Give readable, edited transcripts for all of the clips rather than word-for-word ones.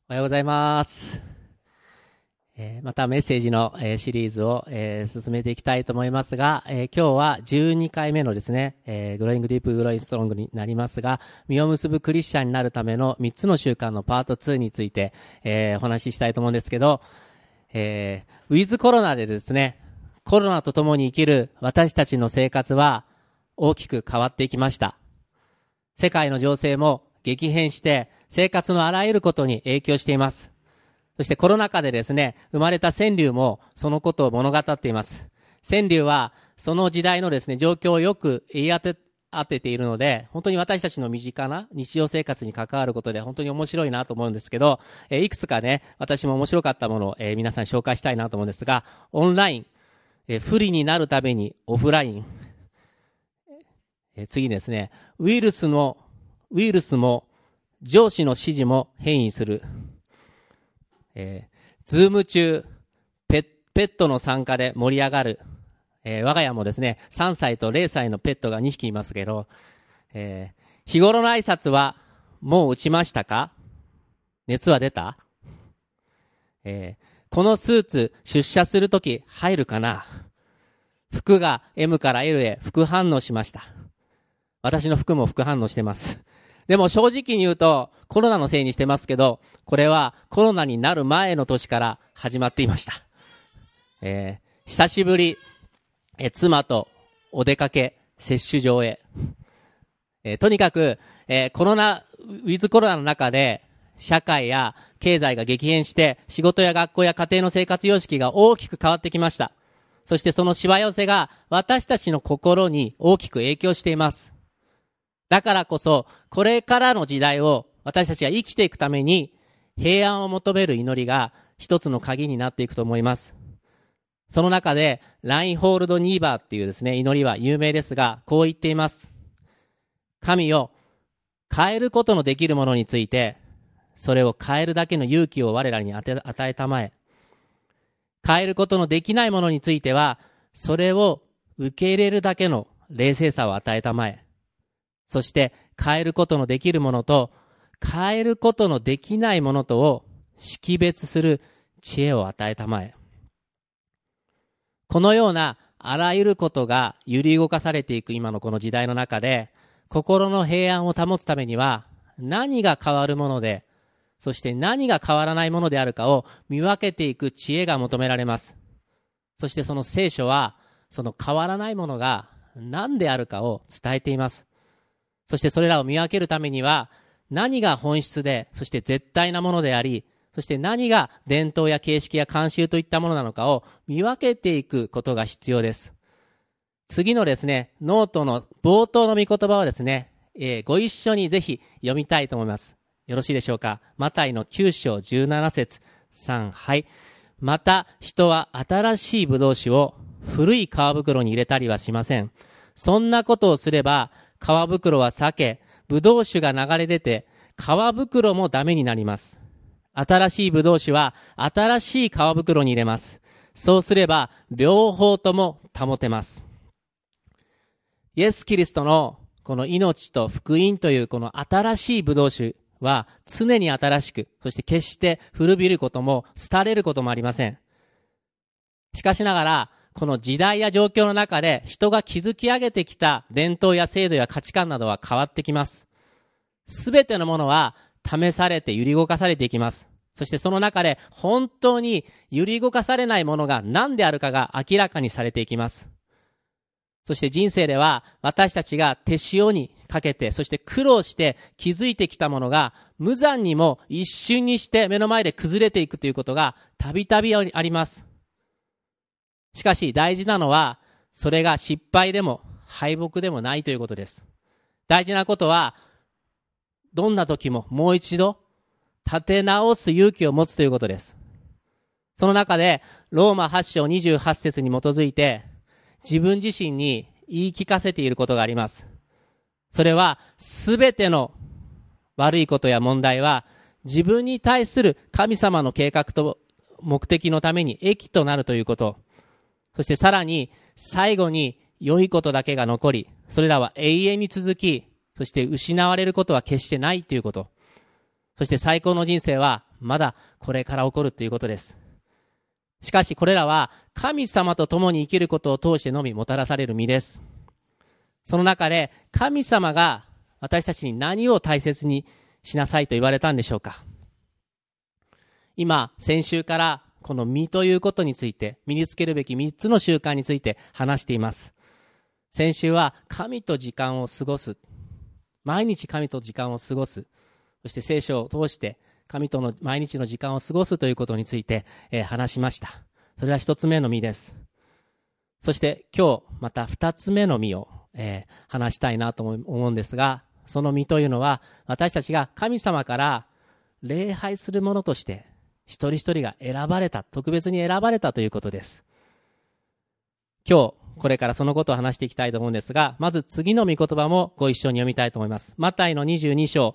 おはようございます。またメッセージのシリーズを進めていきたいと思いますが、今日は12回目のですね、グローイングディープグローイングストロングになりますが、実を結ぶクリスチャンになるための3つの習慣のパート2について、お話ししたいと思うんですけど、ウィズコロナでですね、コロナと共に生きる私たちの生活は大きく変わっていきました。世界の情勢も激変して生活のあらゆることに影響しています。そしてコロナ禍でですね、生まれた川柳もそのことを物語っています。川柳はその時代のですね、状況をよく言い当てているので、本当に私たちの身近な日常生活に関わることで本当に面白いなと思うんですけど、いくつかね、私も面白かったものを皆さんに紹介したいなと思うんですが、オンライン、不利になるためにオフライン、次ですね、ウイルスも上司の指示も変異する。ズーム中、ペットの参加で盛り上がる。我が家もですね、3歳と0歳のペットが2匹いますけど、日頃の挨拶はもう打ちましたか？熱は出た？このスーツ出社するとき入るかな？服が M から L へ副反応しました。私の服も副反応してます。でも正直に言うとコロナのせいにしてますけど、これはコロナになる前の年から始まっていました。久しぶり、妻とお出かけ、接種場へ。とにかく、ウィズコロナの中で社会や経済が激変して仕事や学校や家庭の生活様式が大きく変わってきました。そしてそのしわ寄せが私たちの心に大きく影響しています。だからこそ、これからの時代を私たちが生きていくために平安を求める祈りが一つの鍵になっていくと思います。その中で、ラインホールド・ニーバーっていうですね、祈りは有名ですが、こう言っています。神よ、変えることのできるものについて、それを変えるだけの勇気を我らに与えたまえ。変えることのできないものについては、それを受け入れるだけの冷静さを与えたまえ。そして変えることのできるものと変えることのできないものとを識別する知恵を与えたまえ。このようなあらゆることが揺り動かされていく今のこの時代の中で、心の平安を保つためには何が変わるもので、そして何が変わらないものであるかを見分けていく知恵が求められます。そしてその聖書はその変わらないものが何であるかを伝えています。そしてそれらを見分けるためには何が本質で、そして絶対なものであり、そして何が伝統や形式や慣習といったものなのかを見分けていくことが必要です。次のですね、ノートの冒頭の御言葉をですね、ご一緒にぜひ読みたいと思います。よろしいでしょうか。マタイの9章17節3、はい。また人は新しいブドウ酒を古い皮袋に入れたりはしません。そんなことをすれば皮袋は裂け、ブドウ酒が流れ出て、皮袋もダメになります。新しいブドウ酒は新しい皮袋に入れます。そうすれば両方とも保てます。イエス・キリストのこの命と福音というこの新しいブドウ酒は常に新しく、そして決して古びることも廃れることもありません。しかしながら、この時代や状況の中で人が築き上げてきた伝統や制度や価値観などは変わってきます。すべてのものは試されて揺り動かされていきます。そしてその中で本当に揺り動かされないものが何であるかが明らかにされていきます。そして人生では私たちが手塩にかけて、そして苦労して築いてきたものが無残にも一瞬にして目の前で崩れていくということがたびたびあります。しかし大事なのは、それが失敗でも敗北でもないということです。大事なことは、どんな時ももう一度立て直す勇気を持つということです。その中で、ローマ8章28節に基づいて、自分自身に言い聞かせていることがあります。それは、すべての悪いことや問題は、自分に対する神様の計画と目的のために益となるということ。そしてさらに最後に良いことだけが残り、それらは永遠に続き、そして失われることは決してないということ。 そして最高の人生はまだこれから起こるということです。しかしこれらは神様と共に生きることを通してのみもたらされる身です。その中で神様が私たちに何を大切にしなさいと言われたんでしょうか。今、先週からこの身ということについて、身につけるべき3つの習慣について話しています。先週は神と時間を過ごす。毎日神と時間を過ごす。そして聖書を通して神との毎日の時間を過ごすということについて、話しました。それは1つ目の身です。そして今日また2つ目の身を、話したいなと思うんですが、その身というのは私たちが神様から礼拝するものとして一人一人が選ばれた、特別に選ばれたということです。今日これからそのことを話していきたいと思うんですが、まず次の御言葉もご一緒に読みたいと思います。マタイの22章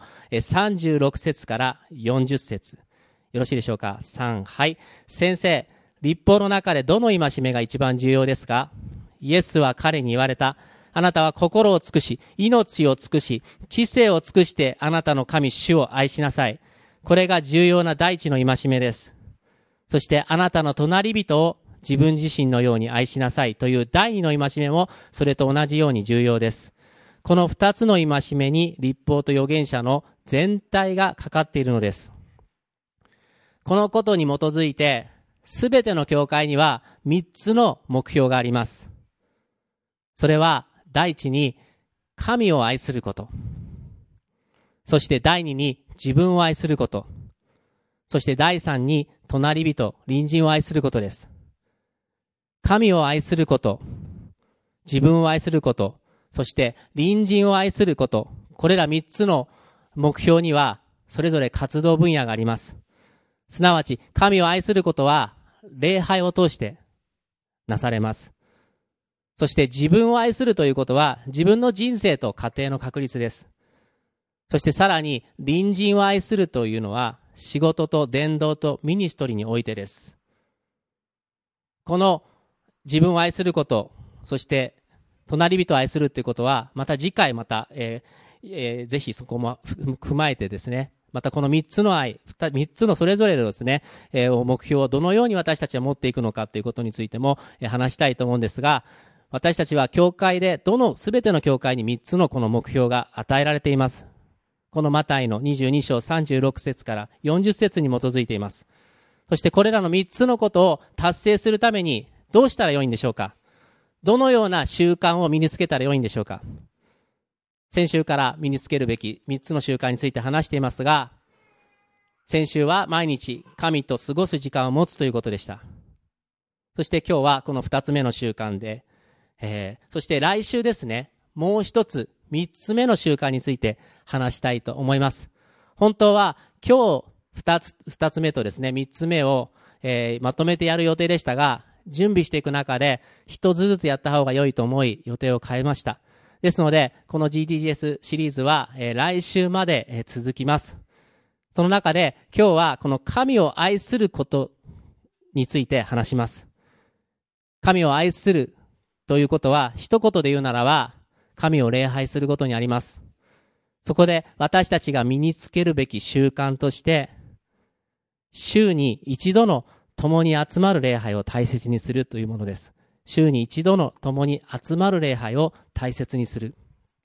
36節から40節、よろしいでしょうか。3、はい。先生、律法の中でどの戒めが一番重要ですか？イエスは彼に言われた。あなたは心を尽くし、命を尽くし、知性を尽くしてあなたの神主を愛しなさい。これが重要な第一の戒めです。そしてあなたの隣人を自分自身のように愛しなさいという第二の戒めもそれと同じように重要です。この二つの戒めに律法と預言者の全体がかかっているのです。このことに基づいて、すべての教会には三つの目標があります。それは第一に神を愛すること。そして第二に自分を愛すること。そして第三に隣人、隣人を愛することです。神を愛すること、自分を愛すること、そして隣人を愛すること、これら三つの目標にはそれぞれ活動分野があります。すなわち神を愛することは礼拝を通してなされます。そして自分を愛するということは自分の人生と家庭の確立です。そしてさらに隣人を愛するというのは仕事と伝道とミニストリーにおいてです。この自分を愛すること、そして隣人を愛するということはまた次回ぜひそこも踏まえてですね、またこの3つの愛、3つのそれぞれのですね、目標をどのように私たちは持っていくのかということについても話したいと思うんですが、私たちは教会ですべての教会に3つのこの目標が与えられています。このマタイの22章36節から40節に基づいています。そしてこれらの3つのことを達成するためにどうしたらよいんでしょうか。どのような習慣を身につけたらよいんでしょうか。先週から身につけるべき3つの習慣について話していますが、先週は毎日神と過ごす時間を持つということでした。そして今日はこの2つ目の習慣で、そして来週ですね、もう一つ3つ目の習慣について話したいと思います。本当は今日2つ目とですね、3つ目を、まとめてやる予定でしたが、準備していく中で一つずつやった方が良いと思い予定を変えました。ですのでこの GTGS シリーズは、来週まで、続きます。その中で今日はこの神を愛することについて話します。神を愛するということは一言で言うならば神を礼拝することにあります。そこで私たちが身につけるべき習慣として週に一度の共に集まる礼拝を大切にするというものです。週に一度の共に集まる礼拝を大切にする。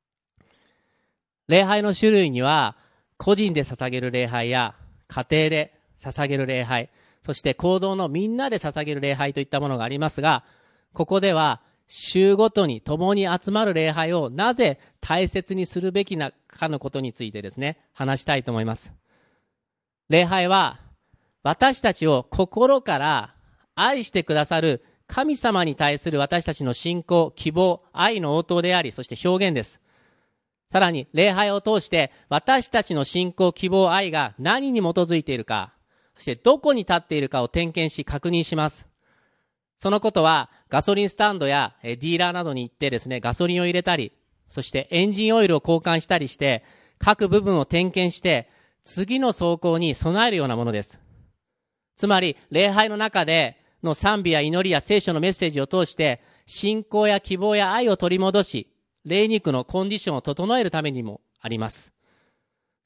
礼拝の種類には個人で捧げる礼拝や家庭で捧げる礼拝、そして行動のみんなで捧げる礼拝といったものがありますが、ここでは週ごとに共に集まる礼拝をなぜ大切にするべきなかのことについてですね、話したいと思います。礼拝は私たちを心から愛してくださる神様に対する私たちの信仰、希望、愛の応答であり、そして表現です。さらに礼拝を通して私たちの信仰、希望、愛が何に基づいているか、そしてどこに立っているかを点検し確認します。そのことはガソリンスタンドやディーラーなどに行ってですね、ガソリンを入れたり、そしてエンジンオイルを交換したりして各部分を点検して次の走行に備えるようなものです。つまり礼拝の中での賛美や祈りや聖書のメッセージを通して信仰や希望や愛を取り戻し、霊肉のコンディションを整えるためにもあります。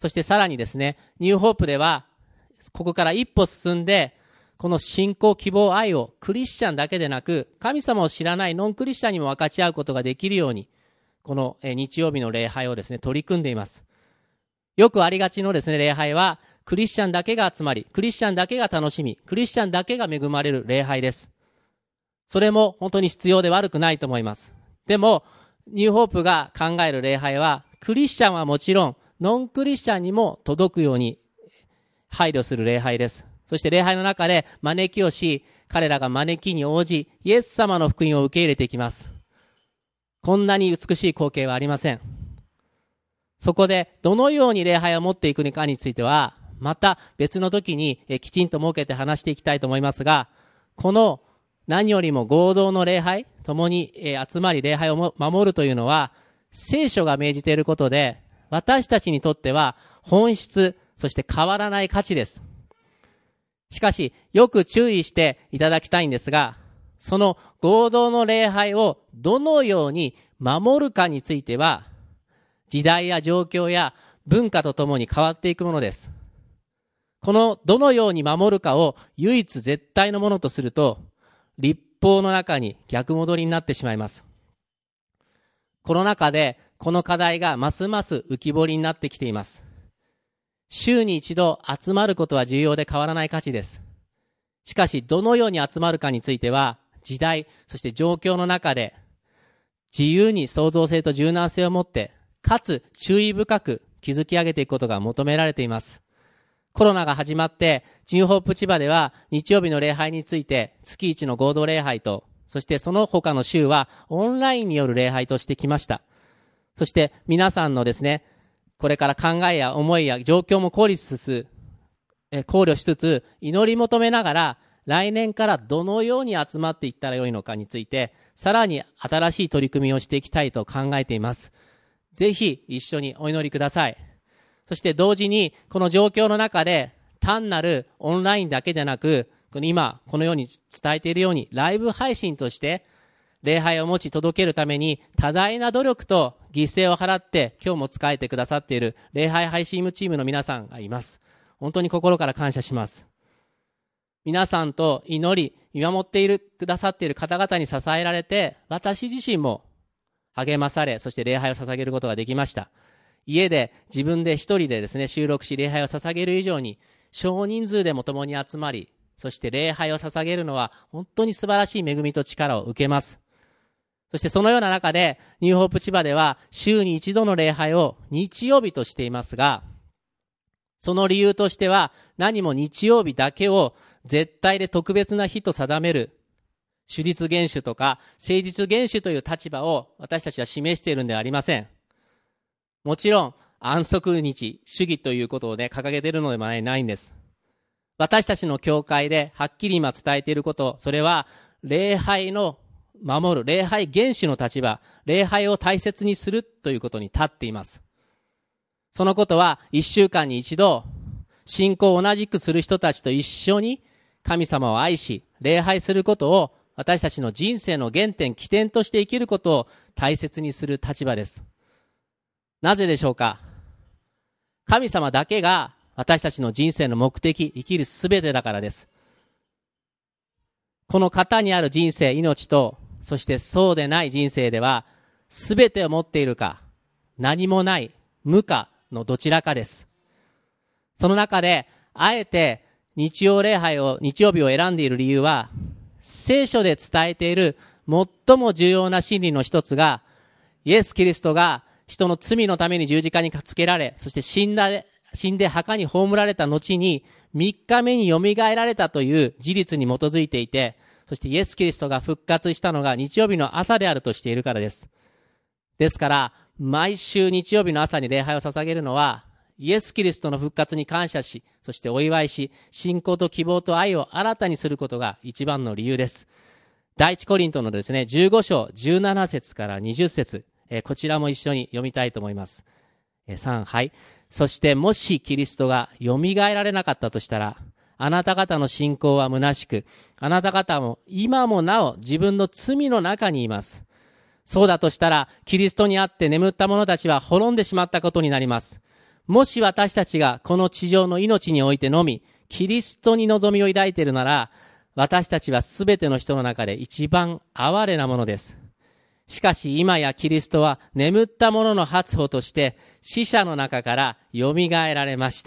そしてさらにですね、ニューホープでは、ここから一歩進んで、この信仰、希望、愛をクリスチャンだけでなく、神様を知らないノンクリスチャンにも分かち合うことができるように、この日曜日の礼拝をですね、取り組んでいます。よくありがちのですね、礼拝は、クリスチャンだけが集まり、クリスチャンだけが楽しみ、クリスチャンだけが恵まれる礼拝です。それも本当に必要で悪くないと思います。でも、ニューホープが考える礼拝は、クリスチャンはもちろん、ノンクリスチャンにも届くように配慮する礼拝です。そして礼拝の中で招きをし、彼らが招きに応じ、イエス様の福音を受け入れていきます。こんなに美しい光景はありません。そこでどのように礼拝を持っていくのかについては、また別の時にきちんと設けて話していきたいと思いますが、この何よりも合同の礼拝、共に集まり礼拝を守るというのは、聖書が命じていることで、私たちにとっては本質、そして変わらない価値です。しかし、よく注意していただきたいんですが、その合同の礼拝をどのように守るかについては、時代や状況や文化とともに変わっていくものです。このどのように守るかを唯一絶対のものとすると、律法の中に逆戻りになってしまいます。この中でこの課題がますます浮き彫りになってきています。週に一度集まることは重要で変わらない価値です。しかし、どのように集まるかについては、時代、そして状況の中で、自由に創造性と柔軟性を持って、かつ注意深く築き上げていくことが求められています。コロナが始まって、ニューホープ千葉では日曜日の礼拝について、月一の合同礼拝と、そしてその他の週はオンラインによる礼拝としてきました。そして皆さんのですね、これから考えや思いや状況も考慮しつつ、祈り求めながら、来年からどのように集まっていったらよいのかについて、さらに新しい取り組みをしていきたいと考えています。ぜひ一緒にお祈りください。そして同時に、この状況の中で、単なるオンラインだけでなく、今このように伝えているように、ライブ配信として、礼拝を持ち届けるために多大な努力と犠牲を払って今日も仕えてくださっている礼拝配信チームの皆さんがいます。本当に心から感謝します。皆さんと祈り、見守ってくださっている方々に支えられて、私自身も励まされ、そして礼拝を捧げることができました。家で自分で一人でですね、収録し礼拝を捧げる以上に、少人数でも共に集まり、そして礼拝を捧げるのは本当に素晴らしい恵みと力を受けます。そしてそのような中で、ニューホープ千葉では週に一度の礼拝を日曜日としていますが、その理由としては何も日曜日だけを絶対で特別な日と定める主実厳守とか誠実厳守という立場を私たちは示しているのではありません。もちろん安息日主義ということをね、掲げているのでもないんです。私たちの教会ではっきり今伝えていること、それは礼拝の守る、礼拝厳守の立場、礼拝を大切にするということに立っています。そのことは1週間に一度、信仰を同じくする人たちと一緒に神様を愛し、礼拝することを私たちの人生の原点、起点として生きることを大切にする立場です。なぜでしょうか？神様だけが私たちの人生の目的、生きるすべてだからです。この方にある人生、命と、そしてそうでない人生では、すべてを持っているか、何もない、無かのどちらかです。その中で、あえて日曜日を選んでいる理由は、聖書で伝えている最も重要な真理の一つが、イエス・キリストが人の罪のために十字架につけられ、そして死んで墓に葬られた後に、3日目によみがえられたという事実に基づいていて、そしてイエス・キリストが復活したのが日曜日の朝であるとしているからです。ですから、毎週日曜日の朝に礼拝を捧げるのは、イエス・キリストの復活に感謝し、そしてお祝いし、信仰と希望と愛を新たにすることが一番の理由です。第一コリントのですね、15章17節から20節、こちらも一緒に読みたいと思います。3、はい。そしてもしキリストがよみがえられなかったとしたら、あなた方の信仰は虚しく、あなた方も今もなお自分の罪の中にいます。そうだとしたら、キリストにあって眠った者たちは滅んでしまったことになります。 もし私たちがこの地上の命においてのみ、キリストに望みを抱いているなら、私たちはすべての人の中で一番哀れなものです。しかし今やキリストは眠った者の初歩として死者の中から蘇られました。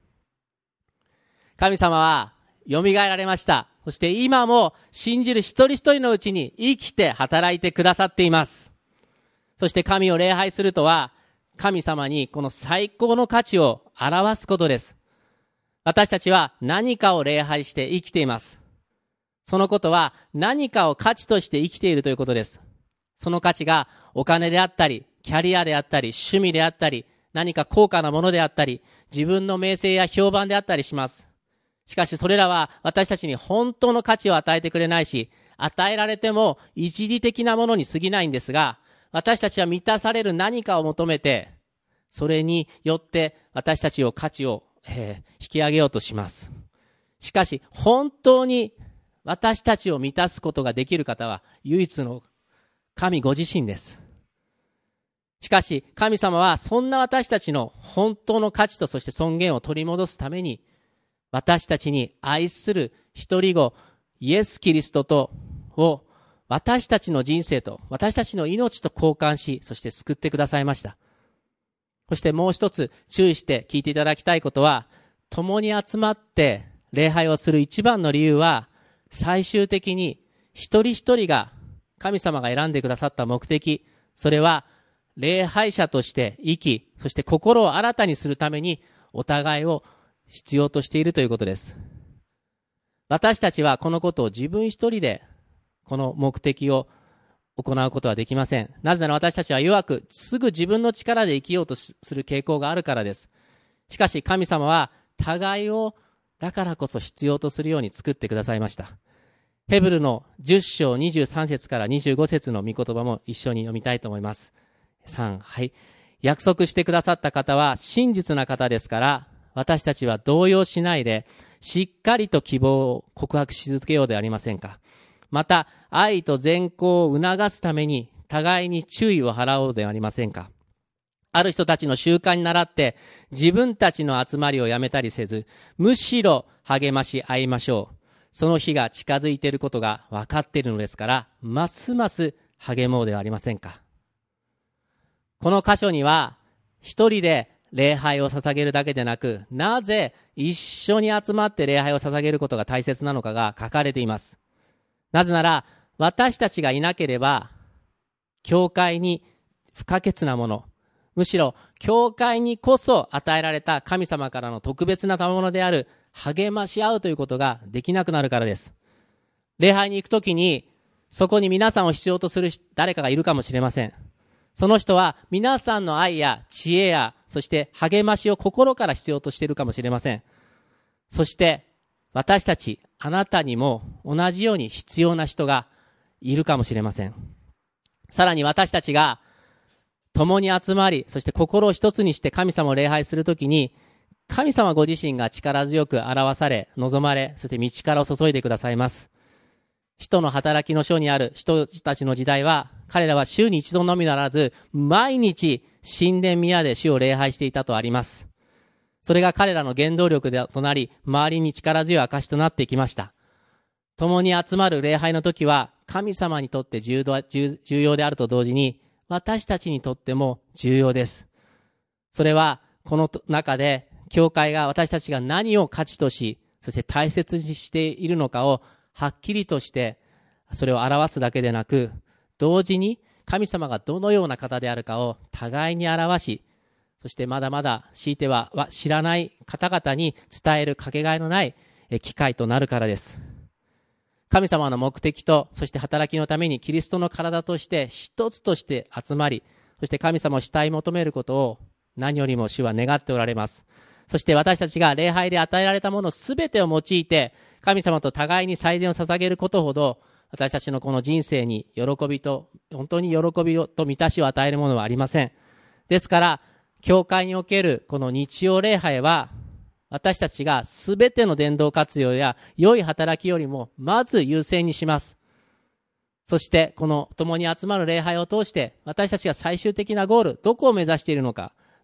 神様は蘇られました。そして今も信じる一人一人のうちに生きて働いてくださっています。そして神を礼拝するとは、神様にこの最高の価値を表すことです。私たちは何かを礼拝して生きています。そのことは何かを価値として生きているということです。その価値がお金であったり、キャリアであったり、趣味であったり、何か高価なものであったり、自分の名声や評判であったりします。しかしそれらは私たちに本当の価値を与えてくれないし、与えられても一時的なものに過ぎないんですが、私たちは満たされる何かを求めて、それによって私たちを価値を、引き上げようとします。しかし本当に私たちを満たすことができる方は唯一の神ご自身です。しかし神様はそんな私たちの本当の価値とそして尊厳を取り戻すために、私たちに愛する一人子イエス・キリストとを私たちの人生と私たちの命と交換し、そして救ってくださいました。そしてもう一つ注意して聞いていただきたいことは、共に集まって礼拝をする一番の理由は、最終的に一人一人が神様が選んでくださった目的、それは礼拝者として生き、そして心を新たにするためにお互いを必要としているということです。私たちはこのことを自分一人でこの目的を行うことはできません。なぜなら私たちは弱く、すぐ自分の力で生きようとする傾向があるからです。しかし神様は互いをだからこそ必要とするように作ってくださいました。ヘブルの10章23節から25節の御言葉も一緒に読みたいと思います。3、はい。約束してくださった方は真実な方ですから、私たちは動揺しないで、しっかりと希望を告白し続けようではありませんか。また、愛と善行を促すために、互いに注意を払おうではありませんか。ある人たちの習慣に倣って、自分たちの集まりをやめたりせず、むしろ励まし合いましょう。その日が近づいていることが分かっているのですから、ますます励もうではありませんか。この箇所には、一人で礼拝を捧げるだけでなく、なぜ一緒に集まって礼拝を捧げることが大切なのかが書かれています。なぜなら、私たちがいなければ、教会に不可欠なもの、むしろ教会にこそ与えられた神様からの特別な賜物である励まし合うということができなくなるからです。礼拝に行くときに、そこに皆さんを必要とする誰かがいるかもしれません。その人は皆さんの愛や知恵や、そして励ましを心から必要としているかもしれません。そして私たち、あなたにも同じように必要な人がいるかもしれません。さらに私たちが共に集まり、そして心を一つにして神様を礼拝するときに、神様ご自身が力強く表され、望まれ、そして道からを注いでくださいます。使徒の働きの書にある人たちの時代は、彼らは週に一度のみならず、毎日神殿宮で主を礼拝していたとあります。それが彼らの原動力となり、周りに力強い証となっていきました。共に集まる礼拝の時は、神様にとって重要であると同時に、私たちにとっても重要です。それは、この中で、教会が私たちが何を価値とし、そして大切にしているのかを、はっきりとして、それを表すだけでなく、同時に神様がどのような方であるかを互いに表し、そしてまだまだ強いては知らない方々に伝えるかけがえのない機会となるからです。神様の目的と、そして働きのためにキリストの体として一つとして集まり、そして神様を慕い求めることを何よりも主は願っておられます。そして私たちが礼拝で与えられたものすべてを用いて、神様と互いに祭典を捧げることほど、私たちのこの人生に本当に喜びと満たしを与えるものはありません。ですから、教会におけるこの日曜礼拝は、私たちがすべての伝道活用や良い働きよりもまず優先にします。そして、この共に集まる礼拝を通して、私たちが最終的なゴール、どこを目指しているのか、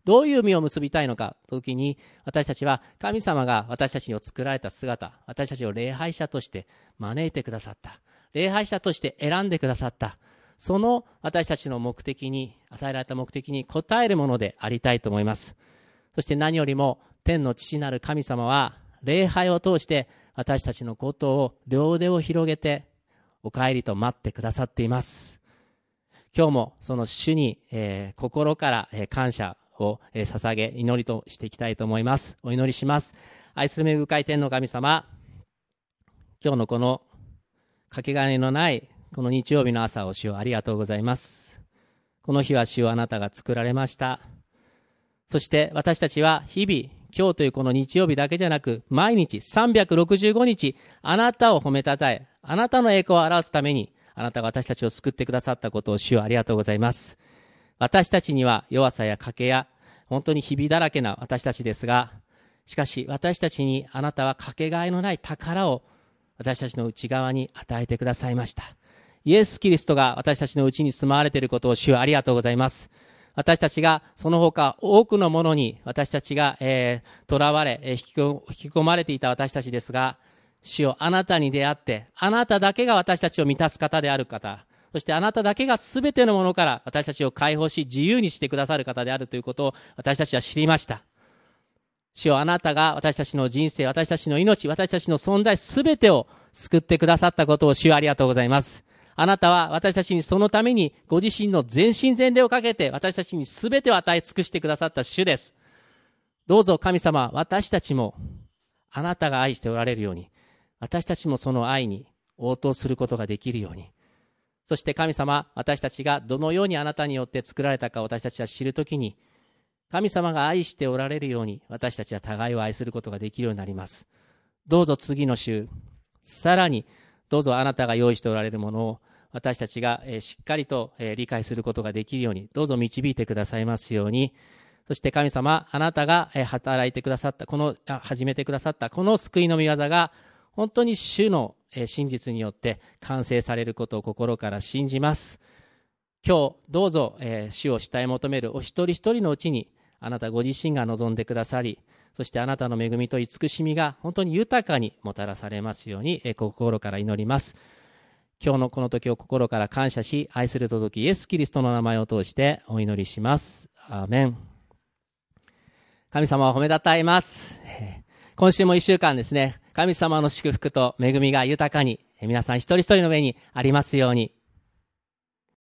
どういう実を結びたいのかという時に、私たちは神様が私たちを作られた姿、私たちを礼拝者として招いてくださった。礼拝者として選んでくださった。その私たちの目的に、与えられた目的に応えるものでありたいと思います。そして何よりも天の父なる神様は礼拝を通して私たちのことを両腕を広げてお帰りと待ってくださっています。今日もその主に、心から、感謝を、捧げ祈りとしていきたいと思います。お祈りします。愛する恵み深い天の神様、今日のこのかけがえのないこの日曜日の朝を主をありがとうございます。この日は主をあなたが作られました。そして私たちは日々、今日というこの日曜日だけじゃなく、毎日365日、あなたを褒めたたえ、あなたの栄光を表すために、あなたが私たちを救ってくださったことを主をありがとうございます。私たちには弱さや賭けや、本当にひびだらけな私たちですが、しかし私たちにあなたはかけがえのない宝を私たちの内側に与えてくださいました。イエス・キリストが私たちのうちに住まわれていることを主はありがとうございます。私たちがその他多くのものに私たちが囚われ、引き込まれていた私たちですが、主よあなたに出会って、あなただけが私たちを満たす方である方、そしてあなただけがすべてのものから私たちを解放し自由にしてくださる方であるということを私たちは知りました。主よあなたが私たちの人生、私たちの命、私たちの存在すべてを救ってくださったことを主よありがとうございます。あなたは私たちにそのためにご自身の全身全霊をかけて私たちにすべてを与え尽くしてくださった主です。どうぞ神様、私たちもあなたが愛しておられるように、私たちもその愛に応答することができるように、そして神様、私たちがどのようにあなたによって作られたか私たちは知るときに、神様が愛しておられるように私たちは互いを愛することができるようになります。どうぞ次の週、さらにどうぞあなたが用意しておられるものを私たちがしっかりと理解することができるようにどうぞ導いてくださいますように。そして神様、あなたが働いてくださった始めてくださったこの救いの御業が本当に主の真実によって完成されることを心から信じます。今日どうぞ主を慕い求めるお一人一人のうちにあなたご自身が望んでくださり、そしてあなたの恵みと慈しみが本当に豊かにもたらされますように心から祈ります。今日のこの時を心から感謝し、愛する届きイエス・キリストの名前を通してお祈りします。アーメン。神様を褒めたたえます。今週も1週間ですね、神様の祝福と恵みが豊かに皆さん一人一人の上にありますように。